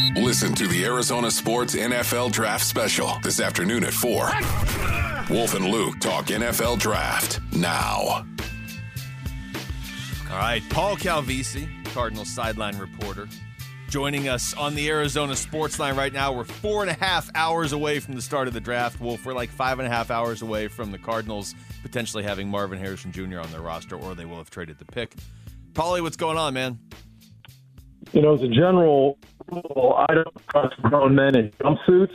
Listen to the Arizona Sports NFL Draft Special this afternoon at 4. Wolf and Luke talk NFL Draft now. All right, Paul Calvisi, Cardinals sideline reporter, joining us on the Arizona Sports Line right now. We're 4.5 hours away from the start of the draft. Wolf, we're like 5.5 hours away from the Cardinals potentially having Marvin Harrison Jr. on their roster, or they will have traded the pick. Paulie, what's going on, man? You know, as a general rule, I don't trust grown men in jumpsuits.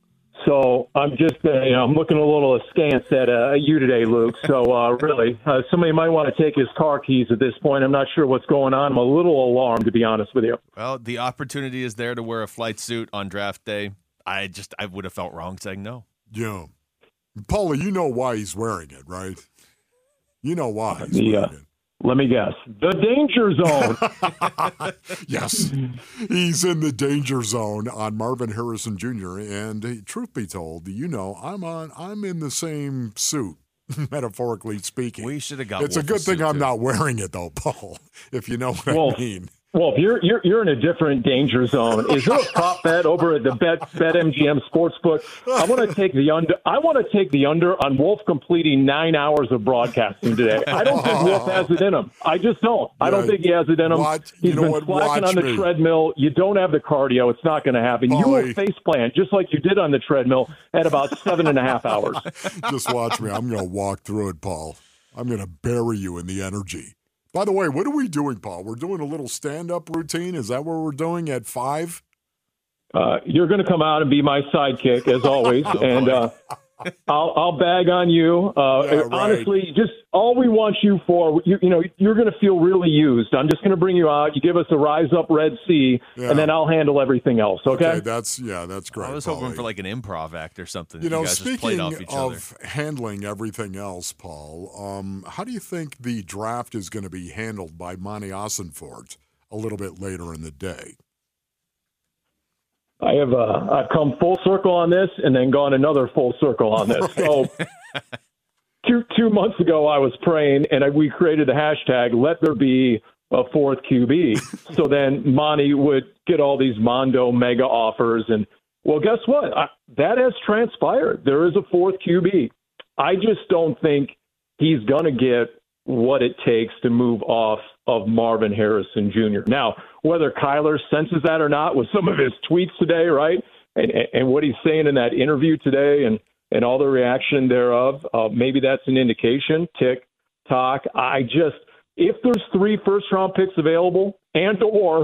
So I'm just, I'm looking a little askance at you today, Luke. So really, somebody might want to take his car keys at this point. I'm not sure what's going on. I'm a little alarmed, to be honest with you. Well, the opportunity is there to wear a flight suit on draft day. I would have felt wrong saying no. Yeah. Paulie, you know why he's wearing it, right? You know why he's wearing it. Let me guess. The danger zone. Yes. He's in the danger zone on Marvin Harrison Jr. And truth be told, you know, I'm in the same suit, metaphorically speaking. We should have got It's a good thing I'm not wearing it, though, Paul, if you know what I mean. Well, if you're in a different danger zone. Is there a prop bet over at the BetMGM Sportsbook? I want to take the under on Wolf completing 9 hours of broadcasting today. I don't think Wolf has it in him. I just don't. I don't think he has it in him. He's been slacking on the treadmill. You don't have the cardio. It's not going to happen. You will face plant just like you did on the treadmill at about 7.5 hours. Just watch me. I'm going to walk through it, Paul. I'm going to bury you in the energy. By the way, what are we doing, Paul? We're doing a little stand-up routine. Is that what we're doing at 5? You're going to come out and be my sidekick, as always, and I'll bag on you. Right. Honestly, just all we want you for, you're going to feel really used. I'm just going to bring you out. You give us a Rise Up Red Sea, and then I'll handle everything else, okay? That's great, I was hoping for like an improv act or something. You know, guys just played off each of other. Handling everything else, Paul, how do you think the draft is going to be handled by Monty Ossenfort a little bit later in the day? I've come full circle on this and then gone another full circle on this. Right. So two months ago, I was praying, and we created the hashtag, let there be a fourth QB. So then Monty would get all these Mondo mega offers. And, well, guess what? That has transpired. There is a fourth QB. I just don't think he's going to get what it takes to move off of Marvin Harrison Jr. Now, whether Kyler senses that or not with some of his tweets today, right, and what he's saying in that interview today and all the reaction thereof, maybe that's an indication. Tick tock. If there's 3 first-round picks available and or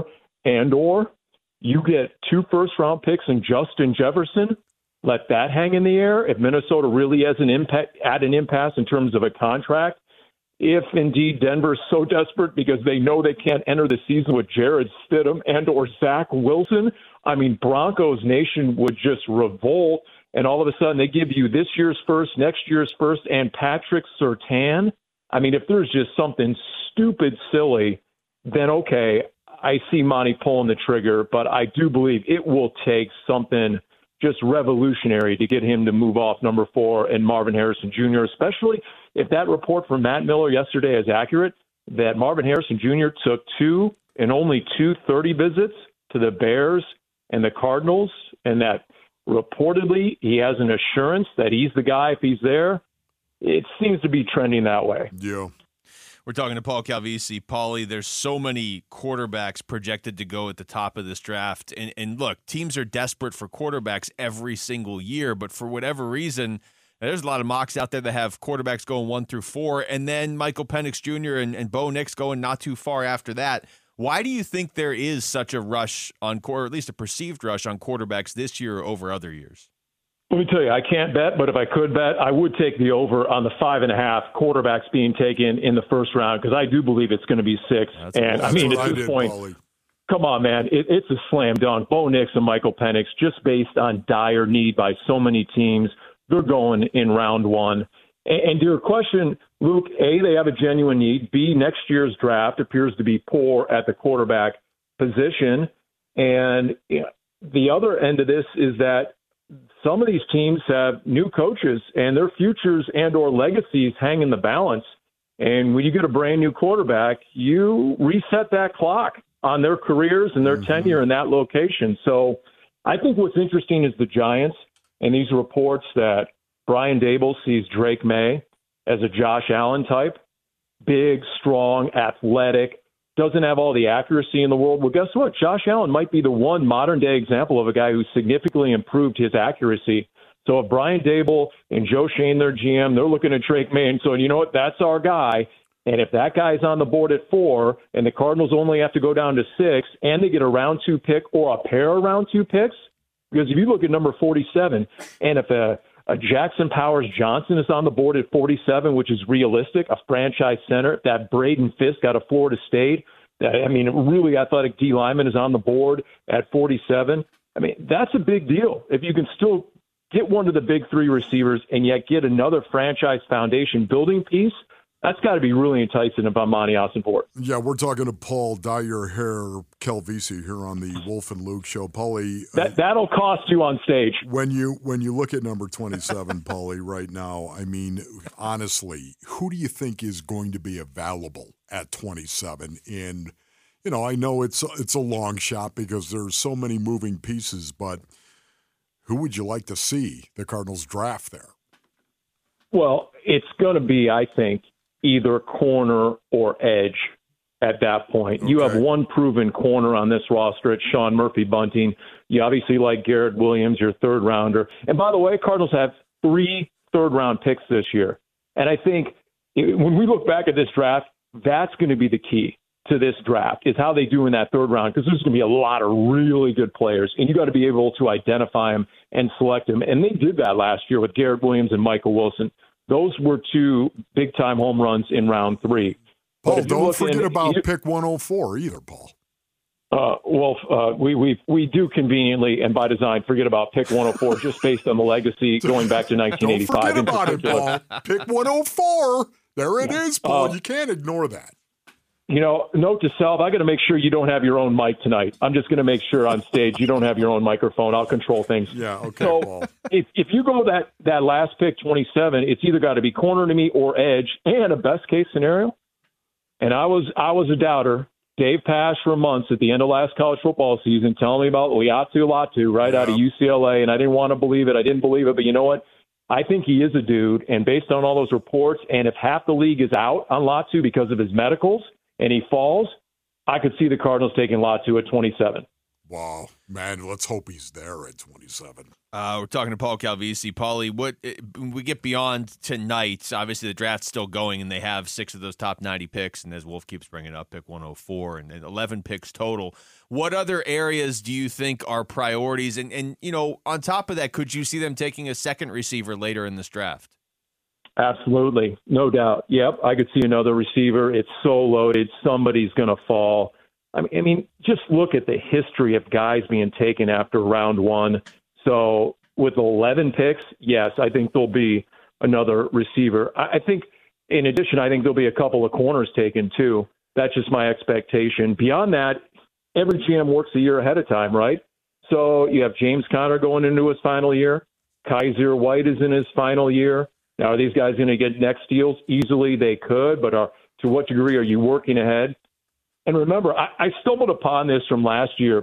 you get 2 first-round picks and Justin Jefferson, let that hang in the air. If Minnesota really has an impasse in terms of a contract, if indeed Denver's so desperate because they know they can't enter the season with Jared Stidham and or Zach Wilson, I mean, Broncos Nation would just revolt, and all of a sudden they give you this year's first, next year's first, and Patrick Surtain. I mean, if there's just something stupid silly, then okay, I see Monty pulling the trigger, but I do believe it will take something just revolutionary to get him to move off number 4 and Marvin Harrison Jr., especially if that report from Matt Miller yesterday is accurate, that Marvin Harrison Jr. took only two 30 visits to the Bears and the Cardinals, and that reportedly he has an assurance that he's the guy if he's there. It seems to be trending that way. Yeah. We're talking to Paul Calvisi. Paulie, there's so many quarterbacks projected to go at the top of this draft. And look, teams are desperate for quarterbacks every single year, but for whatever reason, there's a lot of mocks out there that have quarterbacks going 1 through 4, and then Michael Penix Jr. and Bo Nix going not too far after that. Why do you think there is such a rush on, or at least a perceived rush on quarterbacks this year over other years? Let me tell you, I can't bet, but if I could bet, I would take the over on the 5.5 quarterbacks being taken in the first round, because I do believe it's going to be 6. I mean, at this point, Paulie, come on, man, it's a slam dunk. Bo Nix and Michael Penix, just based on dire need by so many teams, they're going in round 1. And to your question, Luke, A, they have a genuine need. B, next year's draft appears to be poor at the quarterback position. And the other end of this is that some of these teams have new coaches and their futures and or legacies hang in the balance. And when you get a brand new quarterback, you reset that clock. on their careers and their tenure in that location. So I think what's interesting is the Giants and these reports that Brian Daboll sees Drake May as a Josh Allen type, big, strong, athletic, doesn't have all the accuracy in the world. Well, guess what? Josh Allen might be the one modern-day example of a guy who significantly improved his accuracy. So if Brian Daboll and Joe Schoen, their GM, they're looking at Drake May and saying, you know what, that's our guy. And if that guy's on the board at 4 and the Cardinals only have to go down to 6 and they get a round 2 pick or a pair of round 2 picks, because if you look at number 47, and if a Jackson Powers Johnson is on the board at 47, which is realistic, a franchise center, that Braden Fisk out of Florida State, really athletic D lineman is on the board at 47. I mean, that's a big deal. If you can still get one of the big 3 receivers and yet get another franchise foundation building piece, that's got to be really enticing about Monty Ossenfort. Yeah, we're talking to Paul Dye Your Hair Calvisi here on the Wolf and Luke show. Paulie, that'll cost you on stage. When you look at number 27, Paulie, right now, I mean, honestly, who do you think is going to be available at 27? And I know it's a long shot because there's so many moving pieces, but who would you like to see the Cardinals draft there? Well, it's going to be, I think, either corner or edge at that point. Okay. You have one proven corner on this roster at Sean Murphy-Bunting. You obviously like Garrett Williams, your third rounder. And by the way, Cardinals have 3 third-round picks this year. And I think when we look back at this draft, that's going to be the key to this draft, is how they do in that third round, because there's going to be a lot of really good players, and you got to be able to identify them and select them. And they did that last year with Garrett Williams and Michael Wilson. Those were 2 big-time home runs in round 3. Paul, don't forget about pick 104 either, Paul. We do conveniently and by design forget about pick 104 just based on the legacy going back to 1985. Don't forget about it, Paul. Pick 104. There it is, Paul. You can't ignore that. Note to self, I got to make sure you don't have your own mic tonight. I'm just going to make sure on stage you don't have your own microphone. I'll control things. Yeah, okay, so Paul. If you go that last pick, 27, it's either got to be corner to me or edge, and a best-case scenario. And I was a doubter. Dave Pasch for months at the end of last college football season telling me about Latu right out of UCLA, and I didn't want to believe it. I didn't believe it, but you know what? I think he is a dude, and based on all those reports, and if half the league is out on Latu because of his medicals, and he falls, I could see the Cardinals taking Latu at 27. Wow, man, let's hope he's there at 27. We're talking to Paul Calvisi. Paulie, when we get beyond tonight, obviously the draft's still going, and they have 6 of those top 90 picks, and as Wolf keeps bringing up, pick 104, and 11 picks total. What other areas do you think are priorities? And on top of that, could you see them taking a second receiver later in this draft? Absolutely. No doubt. Yep. I could see another receiver. It's so loaded. Somebody's going to fall. I mean, just look at the history of guys being taken after round 1. So with 11 picks, yes, I think there'll be another receiver. I think in addition, I think there'll be a couple of corners taken too. That's just my expectation. Beyond that, every GM works a year ahead of time, right? So you have James Conner going into his final year. Kaiser White is in his final year. Now, are these guys going to get next deals? Easily they could, but to what degree are you working ahead? And remember, I stumbled upon this from last year's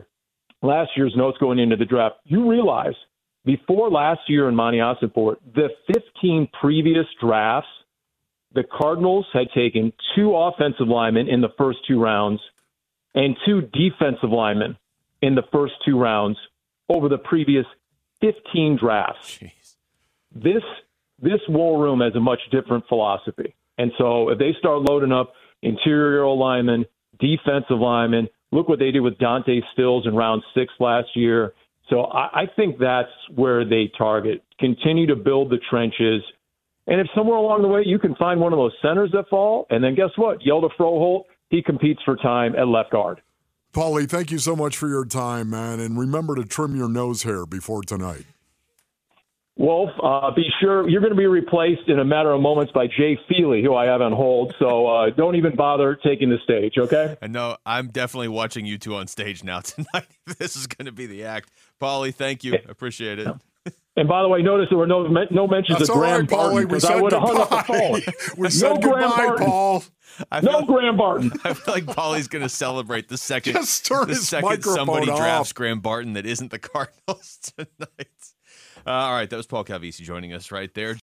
notes going into the draft. You realize before last year in Monty Ossenfort, the 15 previous drafts, the Cardinals had taken 2 offensive linemen in the first 2 rounds and 2 defensive linemen in the first 2 rounds over the previous 15 drafts. Jeez. This war room has a much different philosophy. And so if they start loading up interior linemen, defensive linemen, look what they did with Dante Stills in round 6 last year. So I think that's where they target. Continue to build the trenches. And if somewhere along the way you can find one of those centers that fall, and then guess what? Yelda Froholt, he competes for time at left guard. Paulie, thank you so much for your time, man. And remember to trim your nose hair before tonight. Wolf, be sure you're going to be replaced in a matter of moments by Jay Feely, who I have on hold. So don't even bother taking the stage, okay? I know. I'm definitely watching you two on stage now tonight. This is going to be the act. Paulie, thank you. I appreciate it. And by the way, notice there were no mentions That's of Graham Barton, because I would have hung up the phone. We said goodbye, Paul. Graham Barton. I feel like Paulie's going to celebrate the second microphone somebody off. drafts Graham Barton that isn't the Cardinals tonight. All right, that was Paul Calvisi joining us right there.